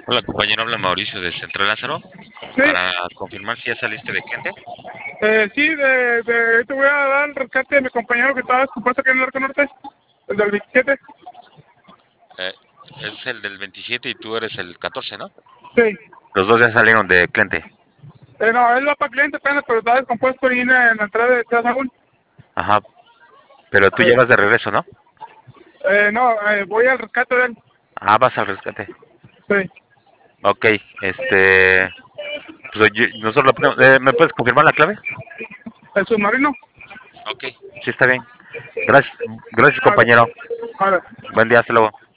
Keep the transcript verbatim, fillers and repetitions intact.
Hola compañero, habla Mauricio de Central Lázaro Sí, para confirmar si ya saliste de cliente. eh, sí, de, de, te voy a dar el rescate de mi compañero que estaba supuesto que en el Arco Norte, el del veintisiete. Eh, es el del veintisiete y tú eres el catorce, ¿no? Sí. Los dos ya salieron de cliente. Eh, no, él va para cliente apenas, pero está descompuesto y en la entrada de Ciudad Sagún. Ajá, pero tú Eh, llevas de regreso, ¿no? eh, no, eh, voy al rescate de él. Ah, vas al rescate. Sí. Ok, este, pues yo- nosotros lo ponemos- eh, ¿me puedes confirmar la clave? El submarino. Ok, sí está bien. Gracias, gracias A ver, compañero. a ver. Buen día, hasta luego.